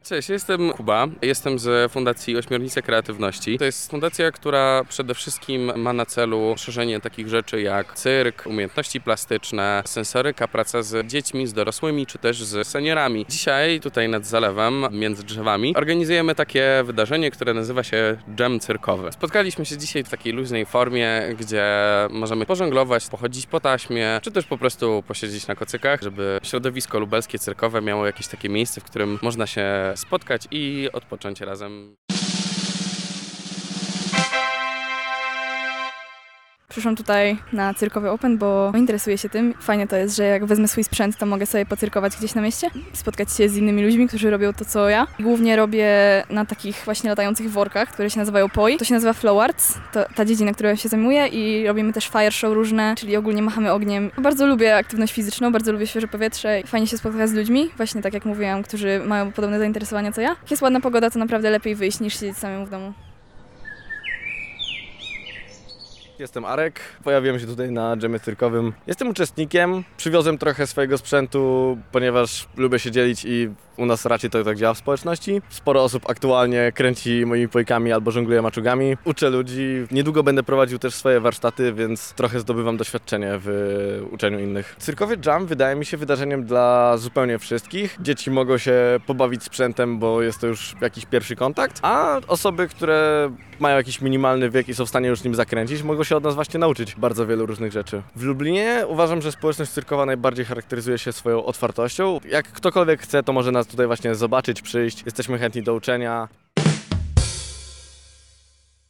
Cześć, jestem Kuba. Jestem z Fundacji Ośmiornice Kreatywności. To jest fundacja, która przede wszystkim ma na celu szerzenie takich rzeczy jak cyrk, umiejętności plastyczne, sensoryka, praca z dziećmi, z dorosłymi czy też z seniorami. Dzisiaj tutaj nad zalewem, między drzewami, organizujemy takie wydarzenie, które nazywa się Jam Cyrkowy. Spotkaliśmy się dzisiaj w takiej luźnej formie, gdzie możemy pożonglować, pochodzić po taśmie, czy też po prostu posiedzieć na kocykach, żeby środowisko lubelskie cyrkowe miało jakieś takie miejsce, w którym można się spotkać i odpocząć razem. Przyszłam tutaj na cyrkowy open, bo interesuję się tym. Fajnie to jest, że jak wezmę swój sprzęt, to mogę sobie pocyrkować gdzieś na mieście, spotkać się z innymi ludźmi, którzy robią to, co ja. Głównie robię na takich właśnie latających workach, które się nazywają POI. To się nazywa Flow Arts, to ta dziedzina, którą się zajmuję, i robimy też fire show różne, czyli ogólnie machamy ogniem. Bardzo lubię aktywność fizyczną, bardzo lubię świeże powietrze. Fajnie się spotkać z ludźmi, właśnie tak jak mówiłam, którzy mają podobne zainteresowania co ja. Jak jest ładna pogoda, to naprawdę lepiej wyjść niż siedzieć samemu w domu. Jestem Arek, pojawiłem się tutaj na dżemie cyrkowym. Jestem uczestnikiem, przywiozłem trochę swojego sprzętu, ponieważ lubię się dzielić i u nas raczej to tak działa w społeczności. Sporo osób aktualnie kręci moimi pojkami albo żongluje maczugami. Uczę ludzi, niedługo będę prowadził też swoje warsztaty, więc trochę zdobywam doświadczenie w uczeniu innych. Cyrkowy jam wydaje mi się wydarzeniem dla zupełnie wszystkich. Dzieci mogą się pobawić sprzętem, bo jest to już jakiś pierwszy kontakt, a osoby, które mają jakiś minimalny wiek i są w stanie już nim zakręcić, mogą się od nas właśnie nauczyć bardzo wielu różnych rzeczy. W Lublinie uważam, że społeczność cyrkowa najbardziej charakteryzuje się swoją otwartością. Jak ktokolwiek chce, to może nas tutaj właśnie zobaczyć, przyjść. Jesteśmy chętni do uczenia.